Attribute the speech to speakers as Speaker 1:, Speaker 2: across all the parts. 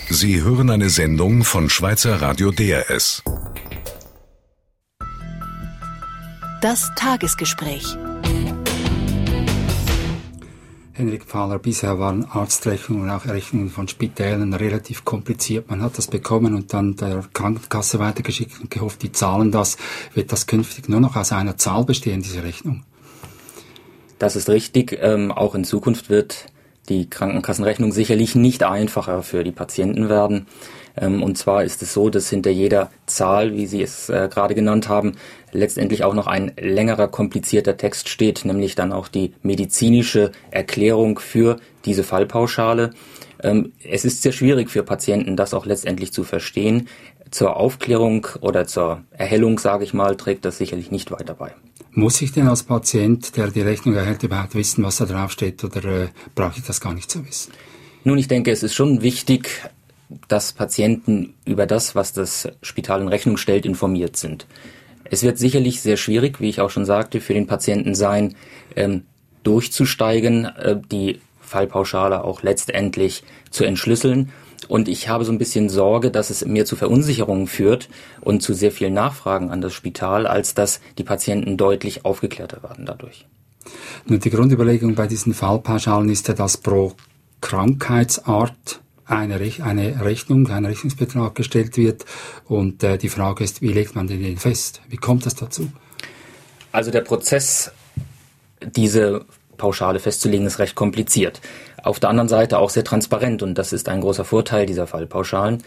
Speaker 1: Sie hören eine Sendung von Schweizer Radio DRS.
Speaker 2: Das Tagesgespräch.
Speaker 3: Henrik Pfahler, bisher waren Arztrechnungen und auch Rechnungen von Spitälern relativ kompliziert. Man hat das bekommen und dann der Krankenkasse weitergeschickt und gehofft, die zahlen das. Wird das künftig nur noch aus einer Zahl bestehen, diese Rechnung?
Speaker 4: Das ist richtig. Auch in Zukunft wird die Krankenkassenrechnung sicherlich nicht einfacher für die Patienten werden. Und zwar ist es so, dass hinter jeder Zahl, wie Sie es gerade genannt haben, letztendlich auch noch ein längerer, komplizierter Text steht, nämlich dann auch die medizinische Erklärung für diese Fallpauschale. Es ist sehr schwierig für Patienten, das auch letztendlich zu verstehen. Zur Aufklärung oder zur Erhellung, sage ich mal, trägt das sicherlich nicht weiter bei.
Speaker 3: Muss ich denn als Patient, der die Rechnung erhält, überhaupt wissen, was da draufsteht, oder brauche ich das gar nicht zu wissen?
Speaker 4: Nun, ich denke, es ist schon wichtig, dass Patienten über das, was das Spital in Rechnung stellt, informiert sind. Es wird sicherlich sehr schwierig, wie ich auch schon sagte, für den Patienten sein, durchzusteigen, die Fallpauschale auch letztendlich zu entschlüsseln. Und ich habe so ein bisschen Sorge, dass es mehr zu Verunsicherungen führt und zu sehr vielen Nachfragen an das Spital, als dass die Patienten deutlich aufgeklärter werden dadurch.
Speaker 3: Nun, die Grundüberlegung bei diesen Fallpauschalen ist ja, dass pro Krankheitsart ein Rechnungsbetrag gestellt wird. Und die Frage ist, wie legt man den fest? Wie kommt das dazu?
Speaker 4: Also der Prozess, diese Pauschale festzulegen, ist recht kompliziert. Auf der anderen Seite auch sehr transparent, und das ist ein großer Vorteil dieser Fallpauschalen.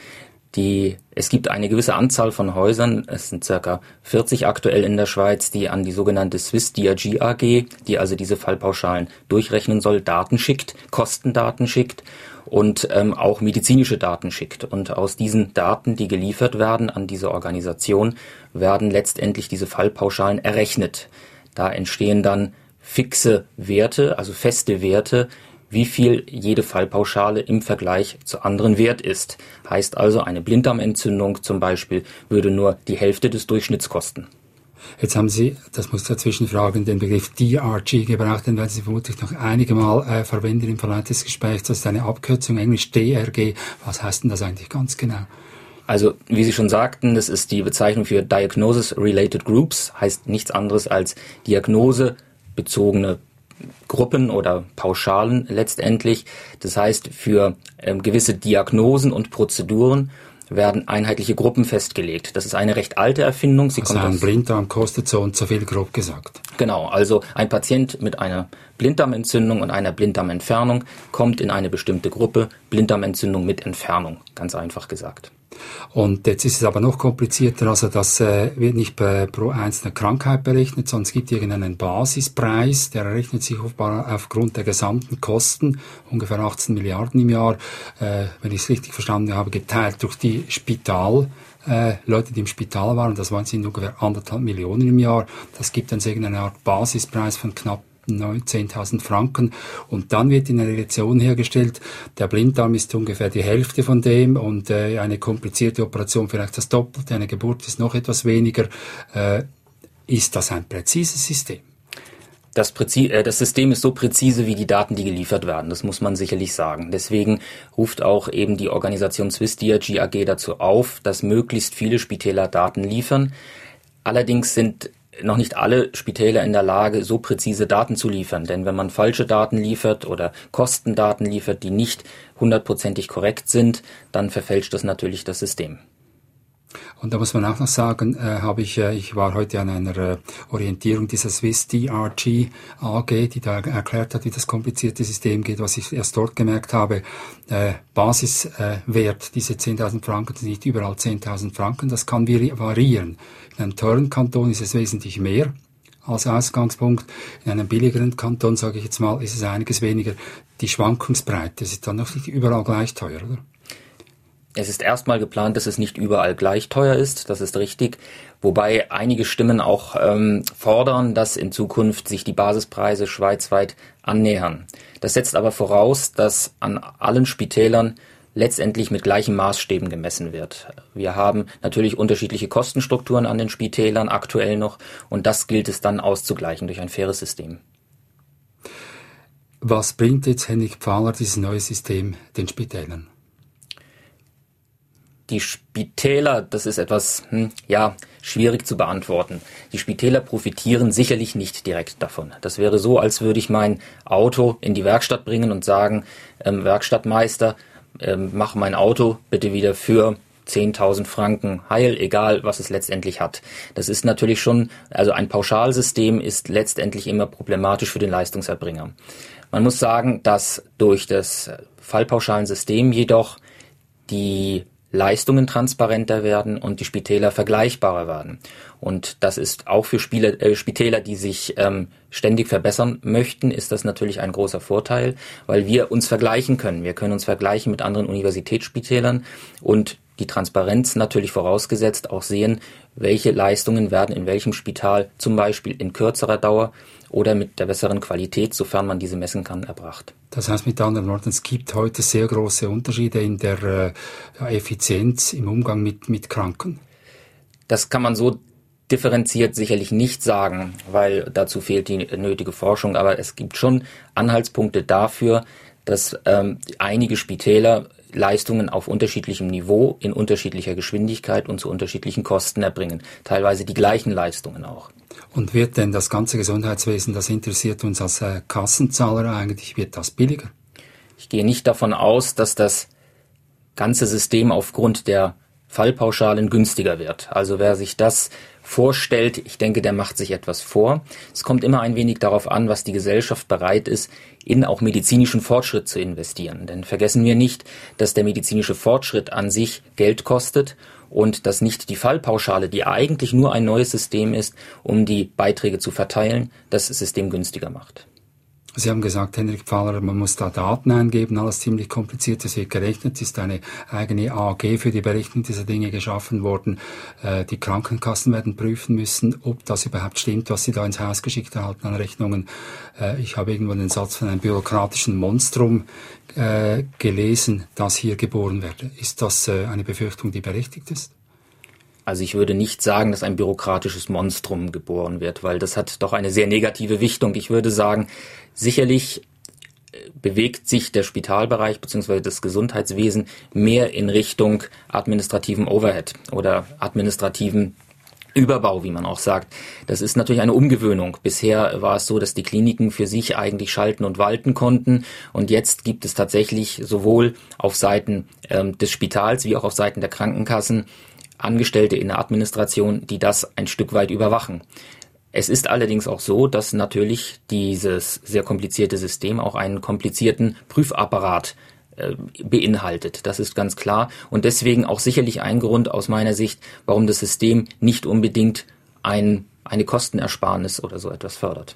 Speaker 4: Es gibt eine gewisse Anzahl von Häusern, es sind ca. 40 aktuell in der Schweiz, die an die sogenannte Swiss DRG AG, die also diese Fallpauschalen durchrechnen soll, Daten schickt, Kostendaten schickt und auch medizinische Daten schickt. Und aus diesen Daten, die geliefert werden an diese Organisation, werden letztendlich diese Fallpauschalen errechnet. Da entstehen dann fixe Werte, also feste Werte, wie viel jede Fallpauschale im Vergleich zu anderen wert ist. Heißt also, eine Blinddarmentzündung zum Beispiel würde nur die Hälfte des Durchschnitts kosten.
Speaker 3: Jetzt haben Sie, das muss ich dazwischen fragen, den Begriff DRG gebraucht, den werden Sie vermutlich noch einige Mal verwenden im Verlauf des Gesprächs. Das ist eine Abkürzung, Englisch DRG. Was heißt denn das eigentlich ganz genau?
Speaker 4: Also, wie Sie schon sagten, das ist die Bezeichnung für Diagnosis-Related Groups, heißt nichts anderes als diagnosebezogene Gruppen oder Pauschalen letztendlich. Das heißt, für gewisse Diagnosen und Prozeduren werden einheitliche Gruppen festgelegt. Das ist eine recht alte Erfindung.
Speaker 3: Ein Blinddarm kostet so und so viel, grob gesagt.
Speaker 4: Genau, also ein Patient mit einer Blinddarmentzündung und einer Blinddarmentfernung kommt in eine bestimmte Gruppe, Blinddarmentzündung mit Entfernung, ganz einfach gesagt.
Speaker 3: Und jetzt ist es aber noch komplizierter, also das wird nicht pro einzelne Krankheit berechnet, sondern es gibt irgendeinen Basispreis, der errechnet sich aufgrund der gesamten Kosten, ungefähr 18 Milliarden im Jahr, wenn ich es richtig verstanden habe, geteilt durch die Leute, die im Spital waren, das sind ungefähr 1,5 Millionen im Jahr. Das gibt dann so eine Art Basispreis von knapp 10.000 Franken, und dann wird in einer Relation hergestellt, der Blinddarm ist ungefähr die Hälfte von dem und eine komplizierte Operation vielleicht das Doppelte, eine Geburt ist noch etwas weniger. Ist das ein präzises System?
Speaker 4: Das System ist so präzise wie die Daten, die geliefert werden. Das muss man sicherlich sagen. Deswegen ruft auch eben die Organisation Swiss DRG AG dazu auf, dass möglichst viele Spitäler Daten liefern. Allerdings sind noch nicht alle Spitäler in der Lage, so präzise Daten zu liefern. Denn wenn man falsche Daten liefert oder Kostendaten liefert, die nicht 100%ig korrekt sind, dann verfälscht das natürlich das System.
Speaker 3: Und da muss man auch noch sagen, ich war heute an einer Orientierung dieser Swiss DRG AG, die da erklärt hat, wie das komplizierte System geht, was ich erst dort gemerkt habe. Basiswert, diese 10.000 Franken, sind nicht überall 10.000 Franken, das kann variieren. In einem teuren Kanton ist es wesentlich mehr als Ausgangspunkt. In einem billigeren Kanton, sage ich jetzt mal, ist es einiges weniger. Die Schwankungsbreite ist dann noch nicht überall gleich teuer, oder?
Speaker 4: Es ist erstmal geplant, dass es nicht überall gleich teuer ist, das ist richtig. Wobei einige Stimmen auch fordern, dass in Zukunft sich die Basispreise schweizweit annähern. Das setzt aber voraus, dass an allen Spitälern letztendlich mit gleichen Maßstäben gemessen wird. Wir haben natürlich unterschiedliche Kostenstrukturen an den Spitälern aktuell noch, und das gilt es dann auszugleichen durch ein faires System.
Speaker 3: Was bringt jetzt Henrik Pfahler, dieses neue System, den Spitälern?
Speaker 4: Die Spitäler, das ist etwas, schwierig zu beantworten. Die Spitäler profitieren sicherlich nicht direkt davon. Das wäre so, als würde ich mein Auto in die Werkstatt bringen und sagen, Werkstattmeister, mach mein Auto bitte wieder für 10.000 Franken heil, egal was es letztendlich hat. Das ist natürlich schon, also ein Pauschalsystem ist letztendlich immer problematisch für den Leistungserbringer. Man muss sagen, dass durch das Fallpauschalensystem jedoch die Leistungen transparenter werden und die Spitäler vergleichbarer werden. Und das ist auch für Spitäler, die sich ständig verbessern möchten, ist das natürlich ein großer Vorteil, weil wir uns vergleichen können. Wir können uns vergleichen mit anderen Universitätsspitälern und die Transparenz natürlich vorausgesetzt auch sehen, welche Leistungen werden in welchem Spital zum Beispiel in kürzerer Dauer oder mit der besseren Qualität, sofern man diese messen kann, erbracht.
Speaker 3: Das heißt mit anderen Worten, es gibt heute sehr große Unterschiede in der Effizienz im Umgang mit Kranken. Das kann man so differenziert sicherlich nicht sagen, weil dazu fehlt die nötige Forschung. Aber es gibt schon Anhaltspunkte dafür, dass einige Spitäler Leistungen auf unterschiedlichem Niveau, in unterschiedlicher Geschwindigkeit und zu unterschiedlichen Kosten erbringen. Teilweise die gleichen Leistungen auch. Und wird denn das ganze Gesundheitswesen, das interessiert uns als Kassenzahler eigentlich, wird das billiger? Ich gehe nicht davon aus, dass das ganze System aufgrund der Fallpauschalen günstiger wird. Also wer sich das vorstellt, ich denke, der macht sich etwas vor. Es kommt immer ein wenig darauf an, was die Gesellschaft bereit ist, in auch medizinischen Fortschritt zu investieren. Denn vergessen wir nicht, dass der medizinische Fortschritt an sich Geld kostet und dass nicht die Fallpauschale, die eigentlich nur ein neues System ist, um die Beiträge zu verteilen, das System günstiger macht. Sie haben gesagt, Henrik Pfahler, man muss da Daten eingeben, alles ziemlich kompliziert, es wird gerechnet, es ist eine eigene AG für die Berechnung dieser Dinge geschaffen worden. Die Krankenkassen werden prüfen müssen, ob das überhaupt stimmt, was sie da ins Haus geschickt erhalten an Rechnungen. Ich habe irgendwo den Satz von einem bürokratischen Monstrum gelesen, das hier geboren werde. Ist das eine Befürchtung, die berechtigt ist? Also ich würde nicht sagen, dass ein bürokratisches Monstrum geboren wird, weil das hat doch eine sehr negative Wichtung. Ich würde sagen, sicherlich bewegt sich der Spitalbereich bzw. das Gesundheitswesen mehr in Richtung administrativen Overhead oder administrativen Überbau, wie man auch sagt. Das ist natürlich eine Umgewöhnung. Bisher war es so, dass die Kliniken für sich eigentlich schalten und walten konnten. Und jetzt gibt es tatsächlich sowohl auf Seiten des Spitals wie auch auf Seiten der Krankenkassen Angestellte in der Administration, die das ein Stück weit überwachen. Es ist allerdings auch so, dass natürlich dieses sehr komplizierte System auch einen komplizierten Prüfapparat beinhaltet. Das ist ganz klar. Und deswegen auch sicherlich ein Grund aus meiner Sicht, warum das System nicht unbedingt eine Kostenersparnis oder so etwas fördert.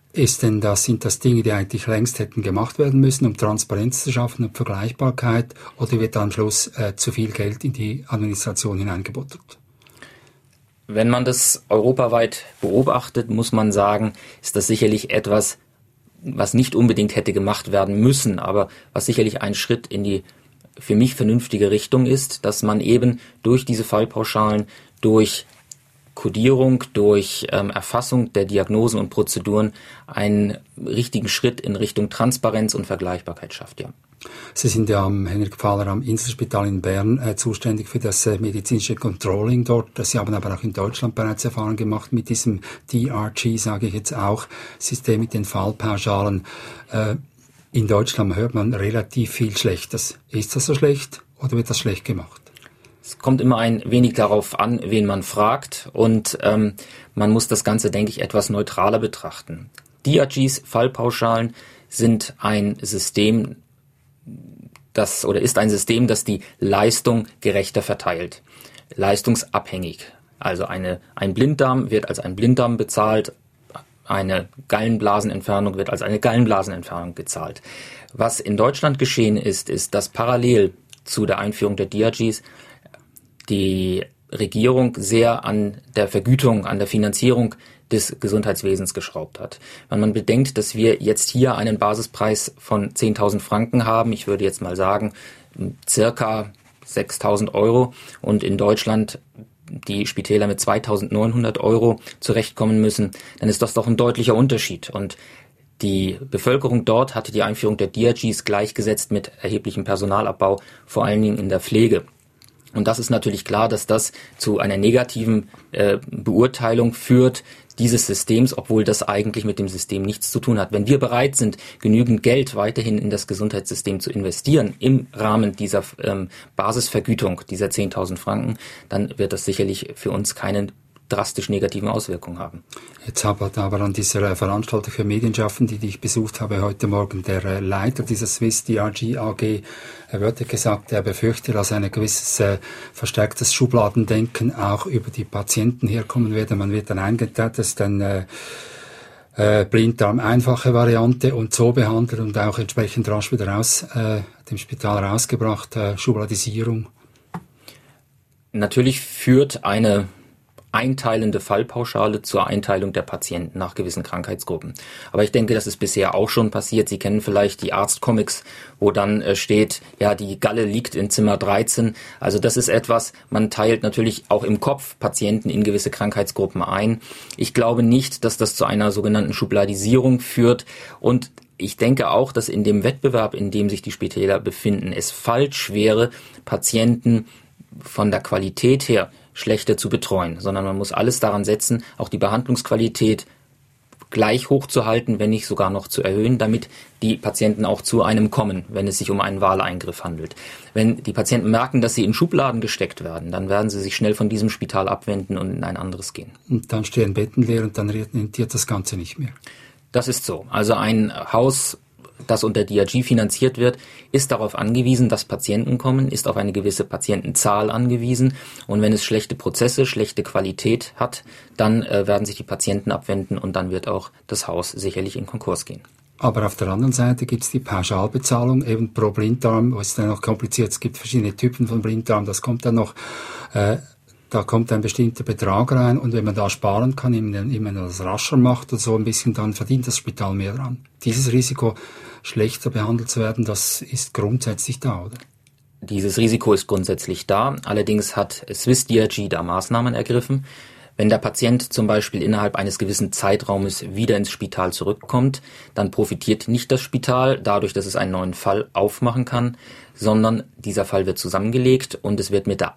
Speaker 3: Sind das Dinge, die eigentlich längst hätten gemacht werden müssen, um Transparenz zu schaffen und Vergleichbarkeit, oder wird da am Schluss zu viel Geld in die Administration hineingebuttert? Wenn man das europaweit beobachtet, muss man sagen, ist das sicherlich etwas, was nicht unbedingt hätte gemacht werden müssen, aber was sicherlich ein Schritt in die für mich vernünftige Richtung ist, dass man eben durch diese Fallpauschalen, durch Kodierung, durch Erfassung der Diagnosen und Prozeduren einen richtigen Schritt in Richtung Transparenz und Vergleichbarkeit schafft, ja. Sie sind ja Henrik Pfahler am Inselspital in Bern zuständig für das medizinische Controlling dort. Sie haben aber auch in Deutschland bereits Erfahrungen gemacht mit diesem DRG, sage ich jetzt auch, System mit den Fallpauschalen. In Deutschland hört man relativ viel Schlechtes. Ist das so schlecht oder wird das schlecht gemacht? Es kommt immer ein wenig darauf an, wen man fragt, und man muss das Ganze, denke ich, etwas neutraler betrachten. DRGs, Fallpauschalen, sind ein System, das die Leistung gerechter verteilt, leistungsabhängig. Also ein Blinddarm wird als ein Blinddarm bezahlt, eine Gallenblasenentfernung wird als eine Gallenblasenentfernung gezahlt. Was in Deutschland geschehen ist, dass parallel zu der Einführung der DRGs die Regierung sehr an der Vergütung, an der Finanzierung des Gesundheitswesens geschraubt hat. Wenn man bedenkt, dass wir jetzt hier einen Basispreis von 10.000 Franken haben, ich würde jetzt mal sagen, circa 6.000 Euro, und in Deutschland die Spitäler mit 2.900 Euro zurechtkommen müssen, dann ist das doch ein deutlicher Unterschied. Und die Bevölkerung dort hatte die Einführung der DRGs gleichgesetzt mit erheblichem Personalabbau, vor allen Dingen in der Pflege.
Speaker 4: Und das ist natürlich klar, dass das zu einer negativen Beurteilung führt dieses Systems, obwohl das eigentlich mit dem System nichts zu tun hat. Wenn wir bereit sind, genügend Geld weiterhin in das Gesundheitssystem zu investieren, im Rahmen dieser Basisvergütung, dieser 10.000 Franken, dann wird das sicherlich für uns keine drastisch negativen Auswirkungen haben.
Speaker 3: Jetzt hat aber an dieser Veranstaltung für Medienschaffende, die ich besucht habe heute Morgen, der Leiter dieser Swiss DRG AG, er wurde gesagt, er befürchte, dass ein gewisses verstärktes Schubladendenken auch über die Patienten herkommen werde. Man wird dann eingeteilt, das ist ein Blinddarm einfache Variante und so behandelt und auch entsprechend rasch wieder aus dem Spital rausgebracht, Schubladisierung.
Speaker 4: Natürlich führt eine einteilende Fallpauschale zur Einteilung der Patienten nach gewissen Krankheitsgruppen. Aber ich denke, das ist bisher auch schon passiert. Sie kennen vielleicht die Arztcomics, wo dann steht, ja, die Galle liegt in Zimmer 13. Also das ist etwas, man teilt natürlich auch im Kopf Patienten in gewisse Krankheitsgruppen ein. Ich glaube nicht, dass das zu einer sogenannten Schubladisierung führt. Und ich denke auch, dass in dem Wettbewerb, in dem sich die Spitäler befinden, es falsch wäre, Patienten von der Qualität her schlechter zu betreuen, sondern man muss alles daran setzen, auch die Behandlungsqualität gleich hoch zu halten, wenn nicht sogar noch zu erhöhen, damit die Patienten auch zu einem kommen, wenn es sich um einen Wahleingriff handelt. Wenn die Patienten merken, dass sie in Schubladen gesteckt werden, dann werden sie sich schnell von diesem Spital abwenden und in ein anderes gehen.
Speaker 3: Und dann stehen Betten leer und dann rentiert das Ganze nicht mehr.
Speaker 4: Das ist so. Also ein Haus, das unter DRG finanziert wird, ist darauf angewiesen, dass Patienten kommen, ist auf eine gewisse Patientenzahl angewiesen. Und wenn es schlechte Prozesse, schlechte Qualität hat, dann werden sich die Patienten abwenden und dann wird auch das Haus sicherlich in Konkurs gehen.
Speaker 3: Aber auf der anderen Seite gibt es die Pauschalbezahlung, eben pro Blinddarm, was ist dann noch kompliziert, es gibt verschiedene Typen von Blinddarm, das kommt dann noch, da kommt ein bestimmter Betrag rein und wenn man da sparen kann, wenn man das rascher macht oder so ein bisschen, dann verdient das Spital mehr dran. Dieses Risiko, schlechter behandelt zu werden, das ist grundsätzlich da, oder?
Speaker 4: Dieses Risiko ist grundsätzlich da. Allerdings hat Swiss DRG da Maßnahmen ergriffen. Wenn der Patient zum Beispiel innerhalb eines gewissen Zeitraumes wieder ins Spital zurückkommt, dann profitiert nicht das Spital dadurch, dass es einen neuen Fall aufmachen kann, sondern dieser Fall wird zusammengelegt und es wird mit dem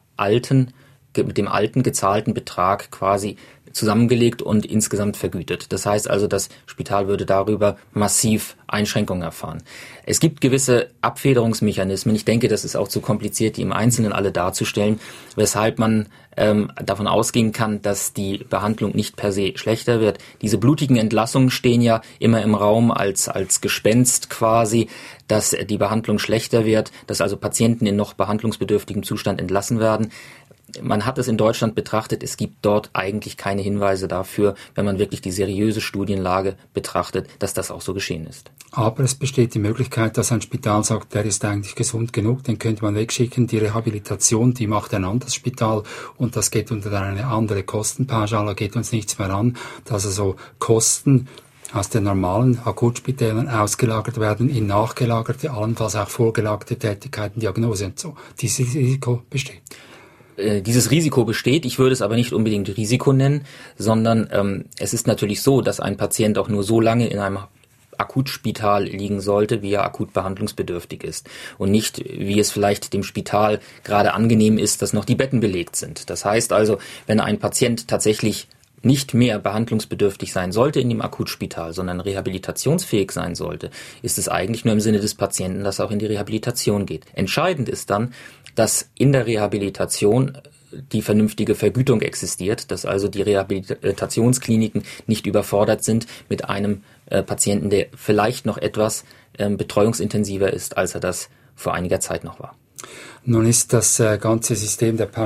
Speaker 4: alten gezahlten Betrag quasi zusammengelegt und insgesamt vergütet. Das heißt also, das Spital würde darüber massiv Einschränkungen erfahren. Es gibt gewisse Abfederungsmechanismen. Ich denke, das ist auch zu kompliziert, die im Einzelnen alle darzustellen, weshalb man davon ausgehen kann, dass die Behandlung nicht per se schlechter wird. Diese blutigen Entlassungen stehen ja immer im Raum als Gespenst quasi, dass die Behandlung schlechter wird, dass also Patienten in noch behandlungsbedürftigem Zustand entlassen werden. Man hat es in Deutschland betrachtet, es gibt dort eigentlich keine Hinweise dafür, wenn man wirklich die seriöse Studienlage betrachtet, dass das auch so geschehen ist.
Speaker 3: Aber es besteht die Möglichkeit, dass ein Spital sagt, der ist eigentlich gesund genug, den könnte man wegschicken. Die Rehabilitation, die macht ein anderes Spital und das geht unter eine andere Kostenpauschale, geht uns nichts mehr an, dass also Kosten aus den normalen Akutspitälern ausgelagert werden in nachgelagerte, allenfalls auch vorgelagerte Tätigkeiten, Diagnose und so. Dieses Risiko besteht.
Speaker 4: Dieses Risiko besteht, ich würde es aber nicht unbedingt Risiko nennen, sondern es ist natürlich so, dass ein Patient auch nur so lange in einem Akutspital liegen sollte, wie er akut behandlungsbedürftig ist und nicht, wie es vielleicht dem Spital gerade angenehm ist, dass noch die Betten belegt sind. Das heißt also, wenn ein Patient tatsächlich nicht mehr behandlungsbedürftig sein sollte in dem Akutspital, sondern rehabilitationsfähig sein sollte, ist es eigentlich nur im Sinne des Patienten, dass er auch in die Rehabilitation geht. Entscheidend ist dann, dass in der Rehabilitation die vernünftige Vergütung existiert, dass also die Rehabilitationskliniken nicht überfordert sind mit einem Patienten, der vielleicht noch etwas betreuungsintensiver ist, als er das vor einiger Zeit noch war.
Speaker 3: Nun ist das ganze System der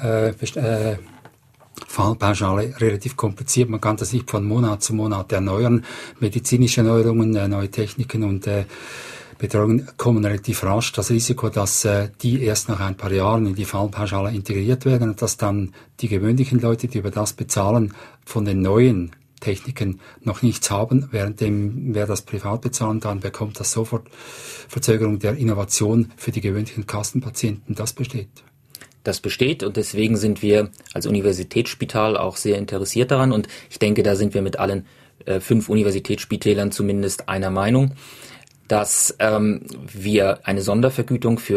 Speaker 3: Fallpauschale relativ kompliziert. Man kann das nicht von Monat zu Monat erneuern. Medizinische Neuerungen, neue Techniken und Betreuungen kommen relativ rasch. Das Risiko, dass die erst nach ein paar Jahren in die Fallpauschale integriert werden und dass dann die gewöhnlichen Leute, die über das bezahlen, von den neuen Techniken noch nichts haben, währenddem wer das privat bezahlen kann, bekommt das sofort Verzögerung der Innovation für die gewöhnlichen Kassenpatienten. Das besteht.
Speaker 4: Das besteht und deswegen sind wir als Universitätsspital auch sehr interessiert daran und ich denke, da sind wir mit allen 5 Universitätsspitälern zumindest einer Meinung, dass wir eine Sondervergütung für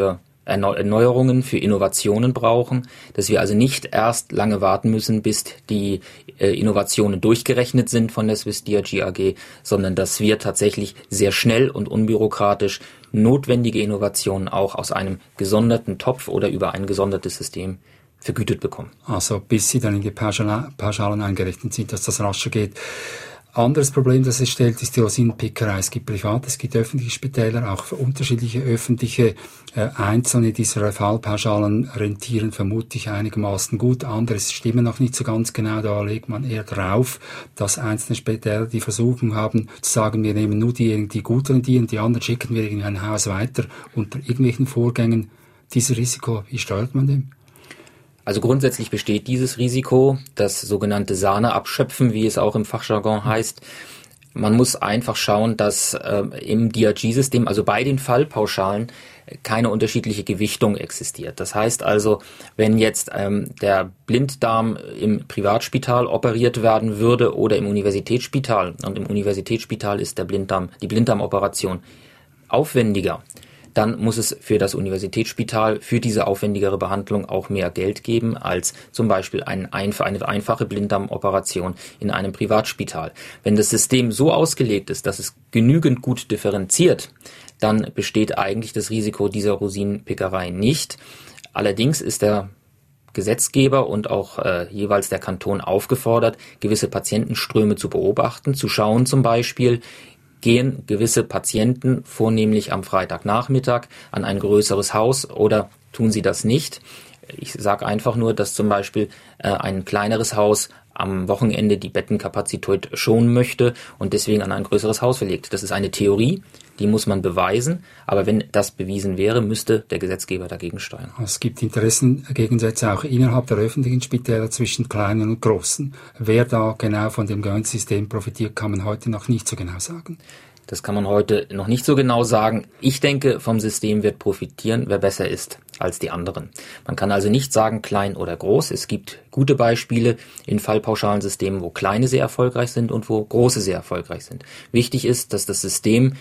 Speaker 4: Erneuerungen, für Innovationen brauchen, dass wir also nicht erst lange warten müssen, bis die Innovationen durchgerechnet sind von der Swiss DRG AG, sondern dass wir tatsächlich sehr schnell und unbürokratisch notwendige Innovationen auch aus einem gesonderten Topf oder über ein gesondertes System vergütet bekommen.
Speaker 3: Also bis sie dann in die Pauschalen eingerechnet sind, dass das rascher geht. Anderes Problem, das es stellt, ist die Rosinenpickerei. Es gibt private, es gibt öffentliche Spitäler, auch unterschiedliche öffentliche. Einzelne dieser Fallpauschalen rentieren vermutlich einigermaßen gut, andere stimmen noch nicht so ganz genau, da legt man eher drauf, dass einzelne Spitäler die Versuchung haben, zu sagen, wir nehmen nur diejenigen, die gut rentieren, die anderen schicken wir in ein Haus weiter unter irgendwelchen Vorgängen. Dieses Risiko, wie steuert man dem?
Speaker 4: Also grundsätzlich besteht dieses Risiko, das sogenannte Sahneabschöpfen, wie es auch im Fachjargon heißt. Man muss einfach schauen, dass im DRG-System, also bei den Fallpauschalen, keine unterschiedliche Gewichtung existiert. Das heißt also, wenn jetzt der Blinddarm im Privatspital operiert werden würde oder im Universitätsspital, und im Universitätsspital ist die Blinddarmoperation aufwendiger, dann muss es für das Universitätsspital für diese aufwendigere Behandlung auch mehr Geld geben als zum Beispiel eine einfache Blinddarmoperation in einem Privatspital. Wenn das System so ausgelegt ist, dass es genügend gut differenziert, dann besteht eigentlich das Risiko dieser Rosinenpickerei nicht. Allerdings ist der Gesetzgeber und auch jeweils der Kanton aufgefordert, gewisse Patientenströme zu beobachten, zu schauen zum Beispiel, gehen gewisse Patienten vornehmlich am Freitagnachmittag an ein größeres Haus oder tun sie das nicht? Ich sage einfach nur, dass zum Beispiel ein kleineres Haus am Wochenende die Bettenkapazität schonen möchte und deswegen an ein größeres Haus verlegt. Das ist eine Theorie, die muss man beweisen, aber wenn das bewiesen wäre, müsste der Gesetzgeber dagegen steuern.
Speaker 3: Es gibt Interessengegensätze auch innerhalb der öffentlichen Spitäler zwischen kleinen und großen. Wer da genau von dem System profitiert, kann man heute noch nicht so genau sagen.
Speaker 4: Das kann man heute noch nicht so genau sagen. Ich denke, vom System wird profitieren, wer besser ist als die anderen. Man kann also nicht sagen, klein oder groß. Es gibt gute Beispiele in Fallpauschalensystemen, wo kleine sehr erfolgreich sind und wo große sehr erfolgreich sind. Wichtig ist, dass das System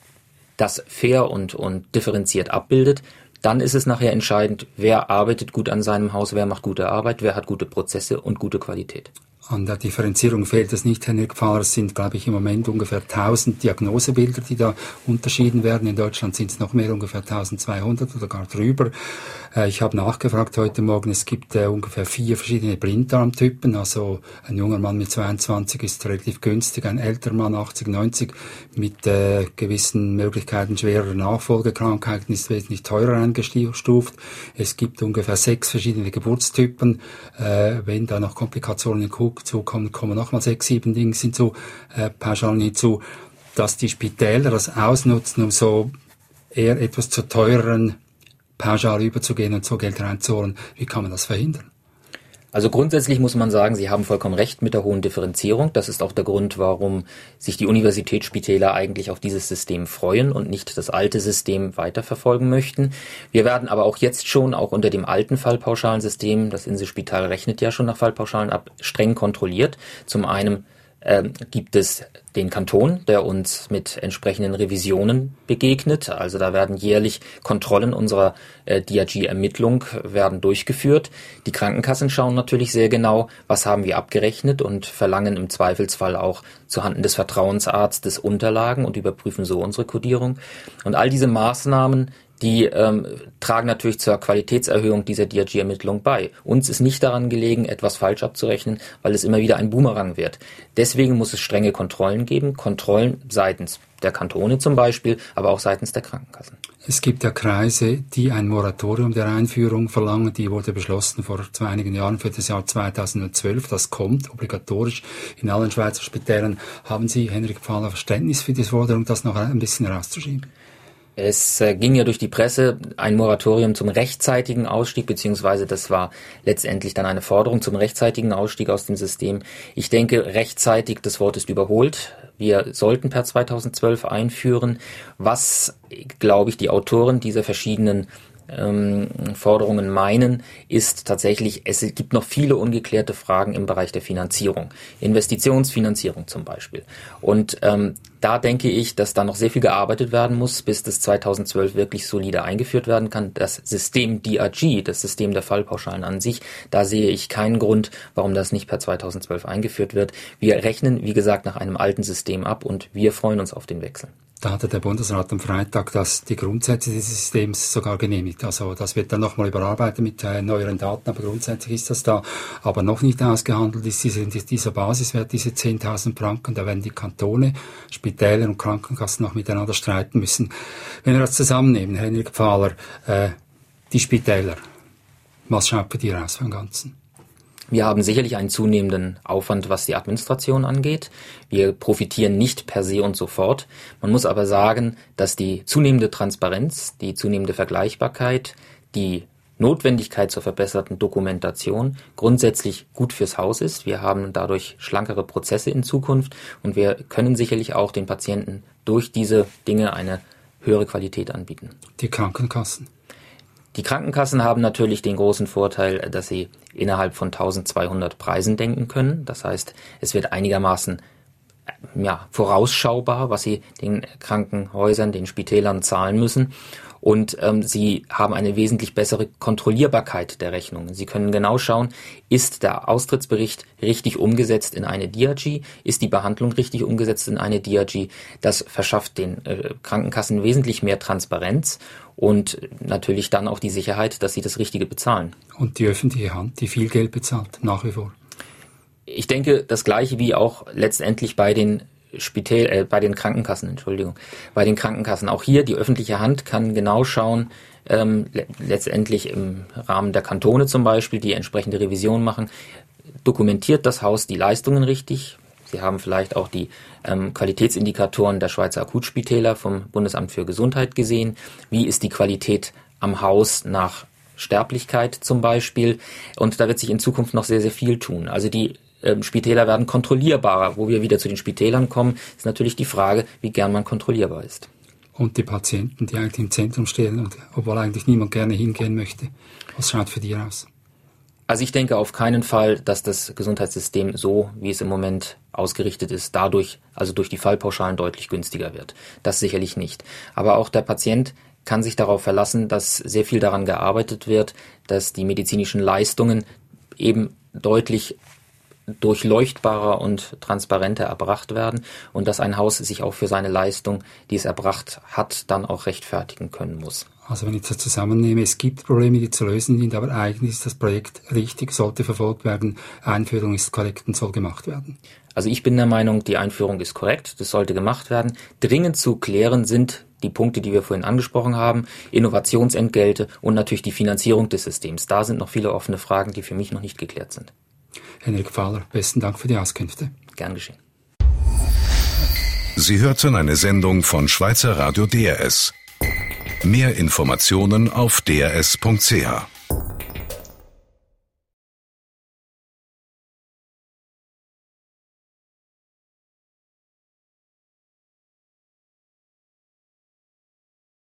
Speaker 4: das fair und differenziert abbildet. Dann ist es nachher entscheidend, wer arbeitet gut an seinem Haus, wer macht gute Arbeit, wer hat gute Prozesse und gute Qualität.
Speaker 3: An der Differenzierung fehlt es nicht, Herr Nirgfaller. Es sind, glaube ich, im Moment ungefähr 1000 Diagnosebilder, die da unterschieden werden. In Deutschland sind es noch mehr, ungefähr 1200 oder gar drüber. Ich habe nachgefragt heute Morgen, es gibt ungefähr 4 verschiedene Blinddarmtypen. Also ein junger Mann mit 22 ist relativ günstig, ein älterer Mann 80, 90 mit gewissen Möglichkeiten schwerer Nachfolgekrankheiten ist wesentlich teurer eingestuft. Es gibt ungefähr 6 verschiedene Geburtstypen. Wenn da noch Komplikationen hinzukommen, kommen nochmal 6, 7 Dinge hinzu, Pauschalen hinzu, dass die Spitäler das ausnutzen, um so eher etwas zu teureren Pauschal überzugehen und so Geld reinzuholen. Wie kann man das verhindern?
Speaker 4: Also grundsätzlich muss man sagen, Sie haben vollkommen recht mit der hohen Differenzierung. Das ist auch der Grund, warum sich die Universitätsspitäler eigentlich auf dieses System freuen und nicht das alte System weiterverfolgen möchten. Wir werden aber auch jetzt schon, auch unter dem alten Fallpauschalensystem, das Inselspital rechnet ja schon nach Fallpauschalen ab, streng kontrolliert. Zum einen gibt es den Kanton, der uns mit entsprechenden Revisionen begegnet. Also da werden jährlich Kontrollen unserer DRG-Ermittlung werden durchgeführt. Die Krankenkassen schauen natürlich sehr genau, was haben wir abgerechnet und verlangen im Zweifelsfall auch zuhanden des Vertrauensarztes Unterlagen und überprüfen so unsere Kodierung. Und all diese Maßnahmen, die tragen natürlich zur Qualitätserhöhung dieser DRG-Ermittlung bei. Uns ist nicht daran gelegen, etwas falsch abzurechnen, weil es immer wieder ein Boomerang wird. Deswegen muss es strenge Kontrollen geben, Kontrollen seitens der Kantone zum Beispiel, aber auch seitens der Krankenkassen.
Speaker 3: Es gibt ja Kreise, die ein Moratorium der Einführung verlangen. Die wurde beschlossen vor einigen Jahren für das Jahr 2012. Das kommt obligatorisch in allen Schweizer Spitälern. Haben Sie, Henrik Pfahler, Verständnis für die Forderung, das noch ein bisschen rauszuschieben?
Speaker 4: Es ging ja durch die Presse ein Moratorium zum rechtzeitigen Ausstieg, beziehungsweise das war letztendlich dann eine Forderung zum rechtzeitigen Ausstieg aus dem System. Ich denke, rechtzeitig, das Wort ist überholt. Wir sollten per 2012 einführen. Was, glaube ich, die Autoren dieser verschiedenen Forderungen meinen, ist tatsächlich, es gibt noch viele ungeklärte Fragen im Bereich der Finanzierung, Investitionsfinanzierung zum Beispiel. Und Da denke ich, dass da noch sehr viel gearbeitet werden muss, bis das 2012 wirklich solide eingeführt werden kann. Das System DRG, das System der Fallpauschalen an sich, da sehe ich keinen Grund, warum das nicht per 2012 eingeführt wird. Wir rechnen, wie gesagt, nach einem alten System ab und wir freuen uns auf den Wechsel.
Speaker 3: Da hatte der Bundesrat am Freitag die Grundsätze dieses Systems sogar genehmigt. Also das wird dann nochmal überarbeitet mit neueren Daten, aber grundsätzlich ist das da. Aber noch nicht ausgehandelt ist dieser Basiswert, diese 10.000 Franken. Da werden die Kantone, Spitäler und Krankenkassen noch miteinander streiten müssen. Wenn wir das zusammennehmen, Henrik Pfahler, die Spitäler, was schaut bei dir aus vom Ganzen?
Speaker 4: Wir haben sicherlich einen zunehmenden Aufwand, was die Administration angeht. Wir profitieren nicht per se und sofort. Man muss aber sagen, dass die zunehmende Transparenz, die zunehmende Vergleichbarkeit, die Notwendigkeit zur verbesserten Dokumentation grundsätzlich gut fürs Haus ist. Wir haben dadurch schlankere Prozesse in Zukunft und wir können sicherlich auch den Patienten durch diese Dinge eine höhere Qualität anbieten.
Speaker 3: Die Krankenkassen?
Speaker 4: Die Krankenkassen haben natürlich den großen Vorteil, dass sie innerhalb von 1200 Preisen denken können. Das heißt, es wird einigermaßen vorausschaubar, was sie den Krankenhäusern, den Spitälern zahlen müssen. Und sie haben eine wesentlich bessere Kontrollierbarkeit der Rechnungen. Sie können genau schauen, ist der Austrittsbericht richtig umgesetzt in eine DRG, ist die Behandlung richtig umgesetzt in eine DRG. Das verschafft den Krankenkassen wesentlich mehr Transparenz und natürlich dann auch die Sicherheit, dass sie das Richtige bezahlen.
Speaker 3: Und die öffentliche Hand, die viel Geld bezahlt, nach wie vor?
Speaker 4: Ich denke, das Gleiche wie auch letztendlich bei den bei den Krankenkassen, bei den Krankenkassen. Auch hier, die öffentliche Hand kann genau schauen, letztendlich im Rahmen der Kantone zum Beispiel, die entsprechende Revision machen, dokumentiert das Haus die Leistungen richtig. Sie haben vielleicht auch die Qualitätsindikatoren der Schweizer Akutspitäler vom Bundesamt für Gesundheit gesehen. Wie ist die Qualität am Haus nach Sterblichkeit zum Beispiel? Und da wird sich in Zukunft noch sehr, sehr viel tun. Also die Spitäler werden kontrollierbarer. Wo wir wieder zu den Spitälern kommen, ist natürlich die Frage, wie gern man kontrollierbar ist.
Speaker 3: Und die Patienten, die eigentlich im Zentrum stehen, und obwohl eigentlich niemand gerne hingehen möchte. Was schaut für die aus?
Speaker 4: Also ich denke auf keinen Fall, dass das Gesundheitssystem so, wie es im Moment ausgerichtet ist, dadurch, also durch die Fallpauschalen deutlich günstiger wird. Das sicherlich nicht. Aber auch der Patient kann sich darauf verlassen, dass sehr viel daran gearbeitet wird, dass die medizinischen Leistungen eben deutlich durchleuchtbarer und transparenter erbracht werden und dass ein Haus sich auch für seine Leistung, die es erbracht hat, dann auch rechtfertigen können muss.
Speaker 3: Also wenn ich das zusammennehme, es gibt Probleme, die zu lösen sind, aber eigentlich ist das Projekt richtig, sollte verfolgt werden, Einführung ist korrekt und soll gemacht werden.
Speaker 4: Also ich bin der Meinung, die Einführung ist korrekt, das sollte gemacht werden. Dringend zu klären sind die Punkte, die wir vorhin angesprochen haben, Innovationsentgelte und natürlich die Finanzierung des Systems. Da sind noch viele offene Fragen, die für mich noch nicht geklärt sind.
Speaker 3: Henrik Pfahler, besten Dank für die Auskünfte.
Speaker 4: Gern geschehen.
Speaker 1: Sie hörten eine Sendung von Schweizer Radio DRS. Mehr Informationen auf drs.ch.